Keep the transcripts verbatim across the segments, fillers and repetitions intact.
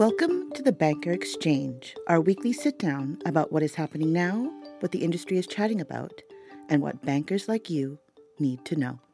Welcome to the Banker Exchange, our weekly sit-down about what is happening now, what the industry is chatting about, and what bankers like you need to know.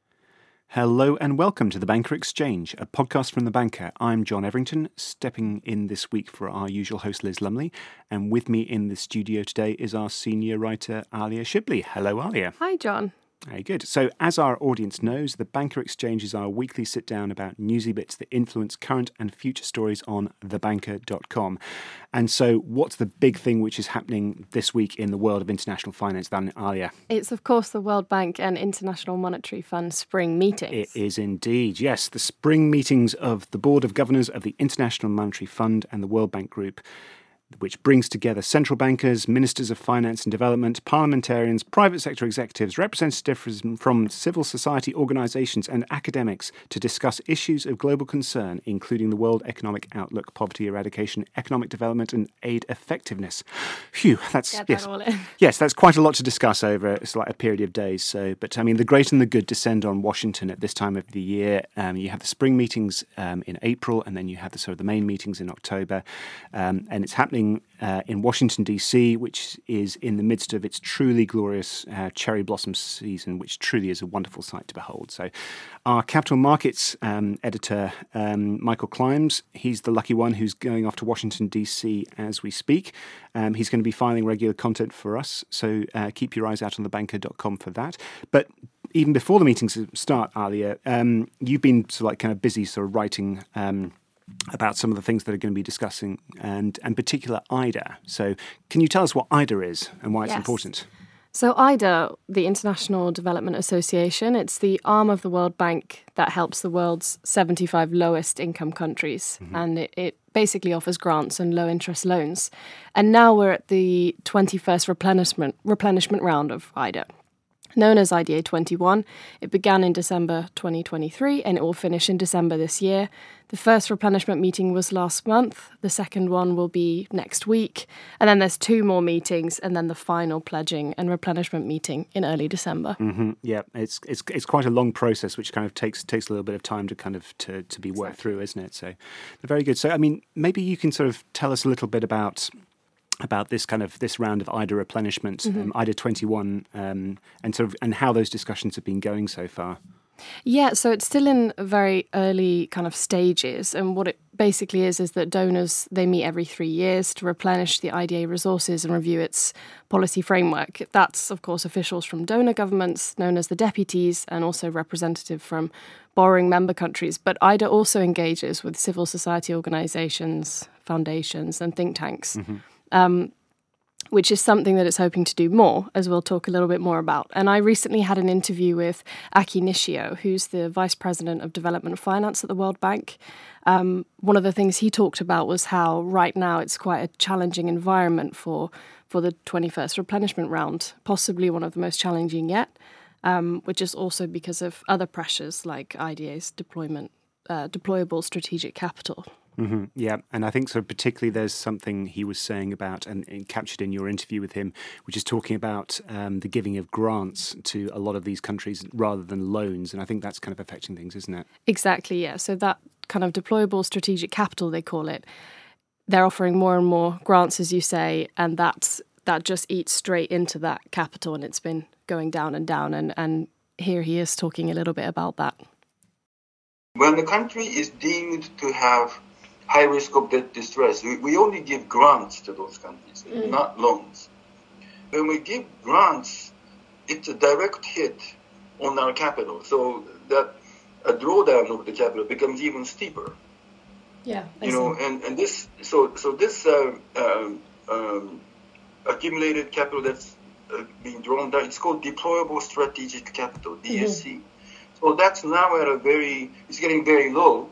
Hello and welcome to the Banker Exchange, a podcast from The Banker. I'm John Everington, stepping in this week for our usual host Liz Lumley, and with me in the studio today is our senior writer Alia Shibley. Hello, Alia. Hi, John. Very good. So, as our audience knows, the Banker Exchange is our weekly sit-down about newsy bits that influence current and future stories on the banker dot com. And so, what's the big thing which is happening this week in the world of international finance, then, Alia? It's, of course, the World Bank and International Monetary Fund spring meetings. It is indeed, yes. The spring meetings of the Board of Governors of the International Monetary Fund and the World Bank Group, which brings together central bankers, ministers of finance and development, parliamentarians, private sector executives, representatives from civil society organisations and academics to discuss issues of global concern, including the World Economic Outlook, poverty eradication, economic development and aid effectiveness. Phew, that's Get yes, that all in. yes, that's quite a lot to discuss over it's like a period of days. So, but I mean, the great and the good descend on Washington at this time of the year. Um, you have the spring meetings um, in April, and then you have the sort of the main meetings in October, um, and it's happening Uh, in Washington, D C, which is in the midst of its truly glorious uh, cherry blossom season, which truly is a wonderful sight to behold. So our capital markets um, editor, um, Michael Klimes, he's the lucky one who's going off to Washington, D C as we speak. Um, he's going to be filing regular content for us, so uh, keep your eyes out on the banker dot com for that. But even before the meetings start, Alia, um, you've been sort of like kind of busy sort of writing um about some of the things that are going to be discussing, and in particular I D A. So can you tell us what I D A is and why it's Yes. important? So I D A, the International Development Association, it's the arm of the World Bank that helps the world's seventy-five lowest income countries. Mm-hmm. And it, it basically offers grants and low interest loans. And now we're at the twenty-first replenishment, replenishment round of I D A. Known as I D A twenty-one, it began in December twenty twenty-three and it will finish in December this year. The first replenishment meeting was last month. The second one will be next week. And then there's two more meetings and then the final pledging and replenishment meeting in early December. Mm-hmm. Yeah, it's it's it's quite a long process, which kind of takes takes a little bit of time to kind of to, to be worked exactly. through, isn't it? So very good. So, I mean, maybe you can sort of tell us a little bit about about this kind of this round of I D A replenishment, mm-hmm. um, I D A twenty-one, um, and sort of and how those discussions have been going so far. Yeah, so it's still in very early kind of stages, and what it basically is is that donors, they meet every three years to replenish the I D A resources and review its policy framework. That's, of course, officials from donor governments, known as the deputies, and also representative from borrowing member countries. But I D A also engages with civil society organisations, foundations, and think tanks. Mm-hmm. Um, which is something that it's hoping to do more, as we'll talk a little bit more about. And I recently had an interview with Aki Nishio, who's the Vice President of Development Finance at the World Bank. Um, one of the things he talked about was how right now it's quite a challenging environment for, for the twenty-first replenishment round, possibly one of the most challenging yet, um, which is also because of other pressures like I D A's deployment, uh, deployable strategic capital. Mm-hmm. Yeah, and I think so particularly there's something he was saying about, and, and captured in your interview with him, which is talking about um, the giving of grants to a lot of these countries rather than loans, and I think that's kind of affecting things, isn't it? Exactly, yeah. So that kind of deployable strategic capital, they call it, they're offering more and more grants, as you say, and that's, that just eats straight into that capital, and it's been going down and down, and, and here he is talking a little bit about that. When the country is deemed to have high risk of debt distress, we, we only give grants to those countries, mm. not loans. When we give grants, it's a direct hit on our capital, so that a drawdown of the capital becomes even steeper. Yeah, I you see. know, and, and this so so this uh, um, um, accumulated capital that's uh, being drawn down, it's called deployable strategic capital, D S C. Mm-hmm. So that's now at a very, it's getting very low.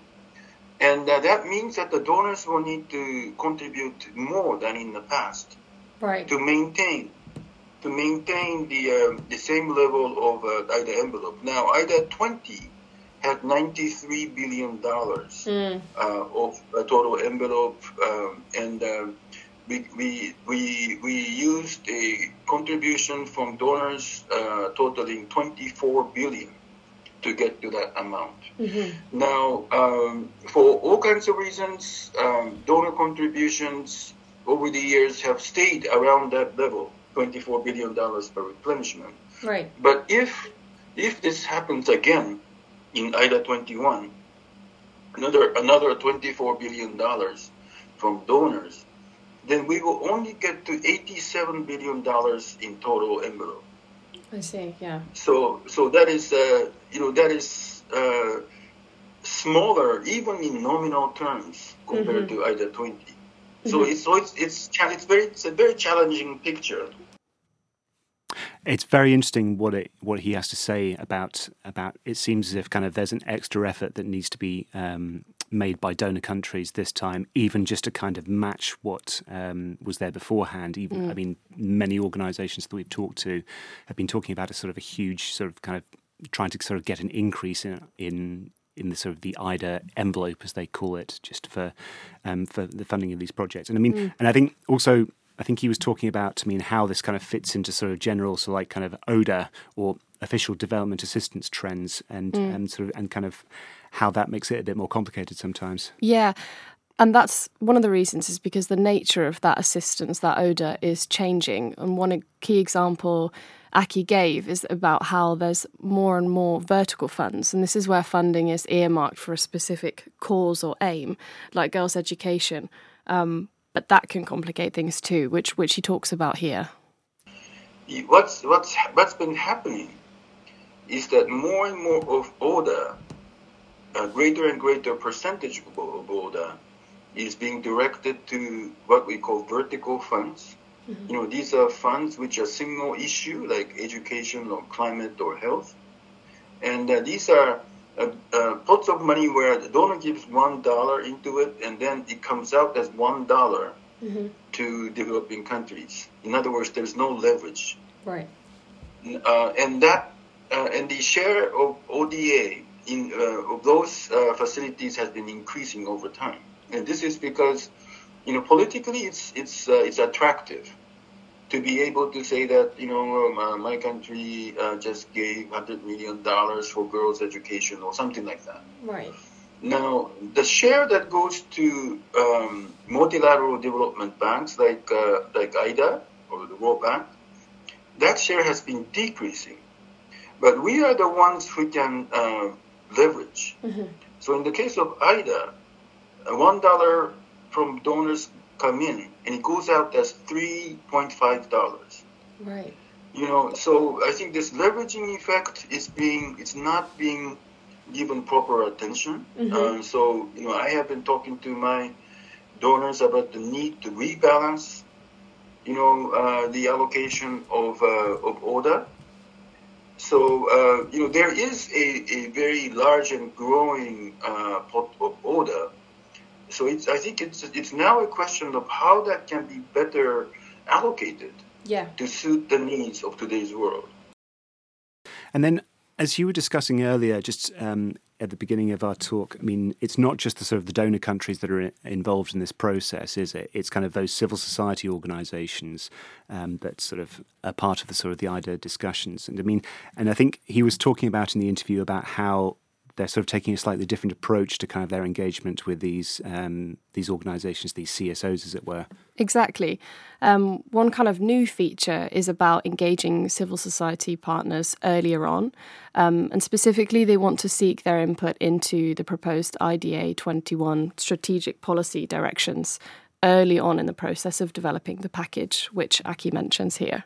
And uh, that means that the donors will need to contribute more than in the past, right, to maintain to maintain the uh, the same level of uh, I D A envelope. Now, I D A twenty had ninety-three billion dollars mm. uh, of a total envelope, um, and uh, we we we we used a contribution from donors uh, totaling twenty-four billion dollars. to get to that amount. Mm-hmm. Now, um, for all kinds of reasons, um, donor contributions over the years have stayed around that level, twenty-four billion dollars per replenishment. Right. But if if this happens again in I D A twenty-one, another another twenty-four billion dollars from donors, then we will only get to eighty-seven billion dollars in total envelope. I see, yeah. So so that is uh, you know that is uh, smaller even in nominal terms compared Mm-hmm. to I D A twenty. So mm-hmm. it's so it's it's it's very it's a very challenging picture. It's very interesting what it what he has to say about about. It seems as if kind of there's an extra effort that needs to be um, made by donor countries this time, even just to kind of match what um, was there beforehand. Even mm. I mean, many organisations that we've talked to have been talking about a sort of a huge sort of kind of trying to sort of get an increase in in. in the sort of the I D A envelope, as they call it, just for um, for the funding of these projects. And I mean, mm. and I think also. I think he was talking about, I mean, how this kind of fits into sort of general, so like kind of O D A or official development assistance trends, and mm. and sort of and kind of how that makes it a bit more complicated sometimes. Yeah, and that's one of the reasons is because the nature of that assistance, that O D A, is changing. And one key example Aki gave is about how there's more and more vertical funds, and this is where funding is earmarked for a specific cause or aim, like girls' education. Um, But that can complicate things too, which which he talks about here. What's what's what's been happening is that more and more of O D A, a greater and greater percentage of O D A, is being directed to what we call vertical funds. Mm-hmm. You know, these are funds which are single issue, like education or climate or health, and uh, these are. Uh, uh, pots of money where the donor gives one dollar into it, and then it comes out as one dollar mm-hmm. to developing countries. In other words, there's no leverage. Right. Uh, and that uh, and the share of O D A in uh, of those uh, facilities has been increasing over time. And this is because, you know, politically it's it's uh, it's attractive to be able to say that, you know, um, uh, my country uh, just gave one hundred million dollars for girls' education or something like that. Right. Now, the share that goes to um, multilateral development banks like uh, like I D A or the World Bank, that share has been decreasing. But we are the ones who can uh, leverage. Mm-hmm. So in the case of I D A, uh, one dollar from donors come in, and it goes out as three point five dollars. Right. You know, so I think this leveraging effect is being, it's not being given proper attention. Mm-hmm. Um, so, you know, I have been talking to my donors about the need to rebalance, you know, uh, the allocation of uh, of O D A. So, uh, you know, there is a, a very large and growing uh, pot of O D A. So it's, I think it's it's now a question of how that can be better allocated yeah. to suit the needs of today's world. And then, as you were discussing earlier, just um, at the beginning of our talk, I mean, it's not just the sort of the donor countries that are involved in this process, is it? It's kind of those civil society organisations um, that sort of are part of the sort of the I D A discussions. And I mean, and I think he was talking about in the interview about how they're sort of taking a slightly different approach to kind of their engagement with these um, these organisations, these C S Os, as it were. Exactly. Um, one kind of new feature is about engaging civil society partners earlier on, um, and specifically they want to seek their input into the proposed I D A twenty-one strategic policy directions early on in the process of developing the package, which Aki mentions here.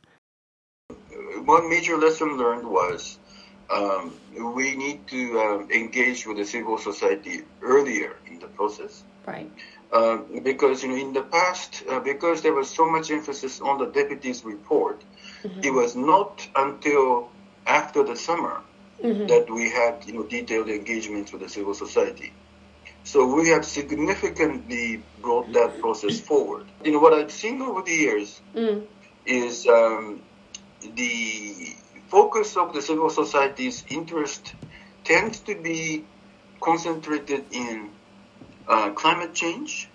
One major lesson learned was Um, we need to um, engage with the civil society earlier in the process. Right. Uh, because, you know, in the past, uh, because there was so much emphasis on the deputy's report, mm-hmm. it was not until after the summer mm-hmm. that we had, you know, detailed engagements with the civil society. So we have significantly brought that process forward. You know, what I've seen over the years mm. is um, the focus of the civil society's interest tends to be concentrated in uh, climate change,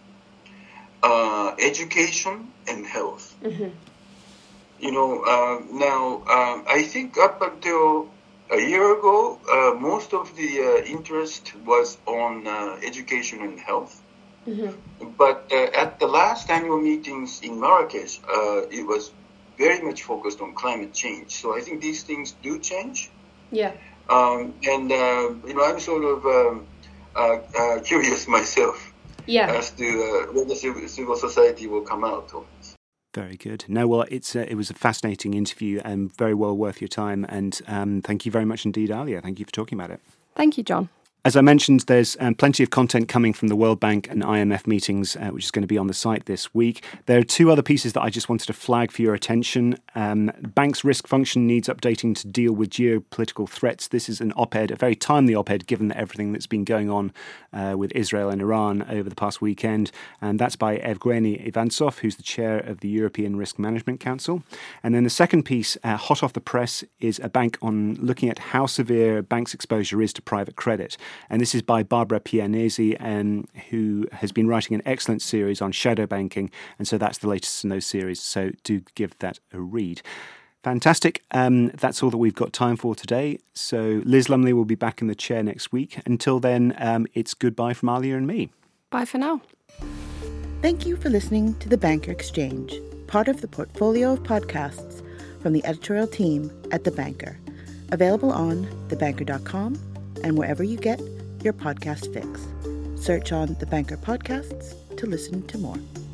uh, education, and health. Mm-hmm. You know, uh, now, um, I think up until A year ago, uh, most of the uh, interest was on uh, education and health. Mm-hmm. But uh, at the last annual meetings in Marrakesh, uh, it was very much focused on climate change. So I think these things do change. Yeah. Um, and, uh, you know, I'm sort of um, uh, uh, curious myself yeah. as to uh, whether civil, civil society will come out of this. Very good. No, well, it's uh, it was a fascinating interview and very well worth your time. And um, thank you very much indeed, Alia. Thank you for talking about it. Thank you, John. As I mentioned, there's um, plenty of content coming from the World Bank and I M F meetings, uh, which is going to be on the site this week. There are two other pieces that I just wanted to flag for your attention. Um, Bank's risk function needs updating to deal with geopolitical threats. This is an op-ed, a very timely op-ed, given everything that's been going on uh, with Israel and Iran over the past weekend. And that's by Evgeny Ivansov, who's the chair of the European Risk Management Council. And then the second piece, uh, hot off the press, is a bank on looking at how severe banks' exposure is to private credit. And this is by Barbara Pianesi, um, who has been writing an excellent series on shadow banking. And so that's the latest in those series. So do give that a read. Fantastic. Um, that's all that we've got time for today. So Liz Lumley will be back in the chair next week. Until then, um, it's goodbye from Alia and me. Bye for now. Thank you for listening to The Banker Exchange, part of the portfolio of podcasts from the editorial team at The Banker. Available on the banker dot com and wherever you get your podcast fix. Search on The Banker Podcasts to listen to more.